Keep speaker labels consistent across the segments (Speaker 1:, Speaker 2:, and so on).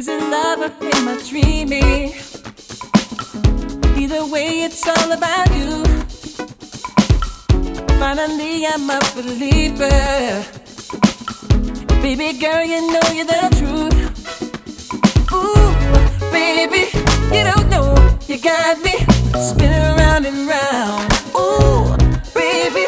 Speaker 1: Is it love or am I dreaming? Either way, it's all about you. Finally, I'm a believer. Baby girl, you know you're the truth. Ooh, baby, you don't know, you got me spinning round and round. Ooh, baby,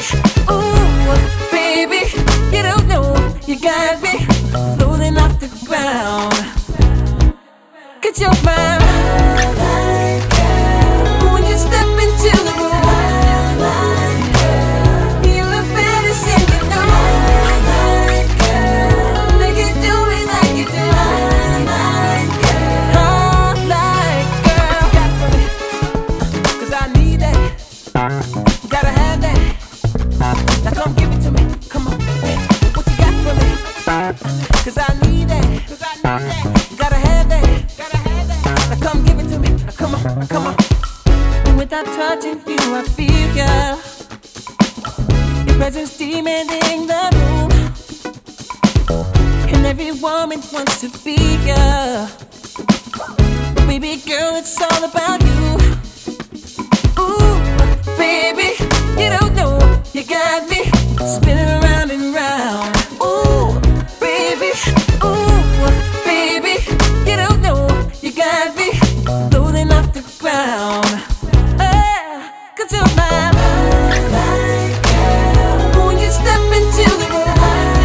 Speaker 1: you don't know, you got me floating off the ground. Could you mind when you step into the room? You look better singing, no. They can do it like you do. Oh, like girl, got for me, 'cause I need that. Gotta have that. Now come give it to me. Come on, what you got for me? 'Cause I need that. Gotta have that. Now come give it to me. Come on, come on. And without touching you, I feel ya. Your presence demanding the room. And every woman wants to be ya. Baby girl, it's all about you. Ooh, baby, you don't know, you got me spinning around and round. Ooh, baby, you don't know, you got me floating off the ground. 'Cause you're mine. When you step into the room,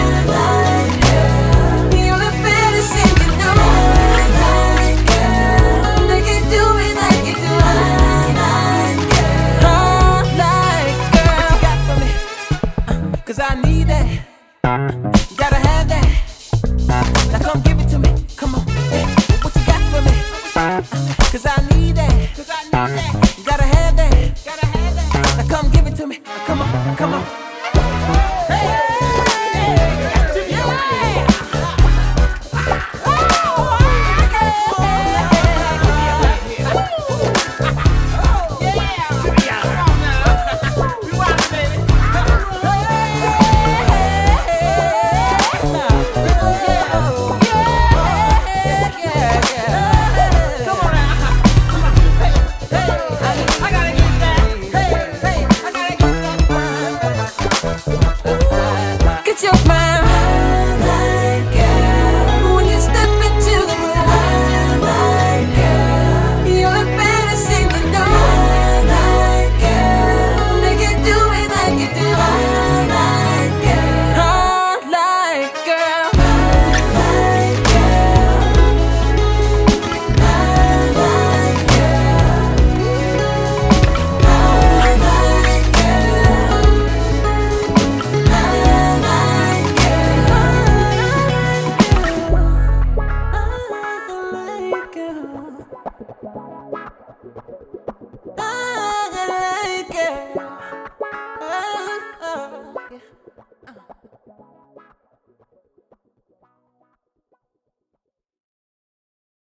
Speaker 1: you look better singing, no. They can do it like you do. Oh, like girl, got for me, 'cause I need that. Gotta have that. Now come give it to me. Come on, what you got for me? 'Cause I need that. Gotta have that. Now come give it to me. Come on, come on.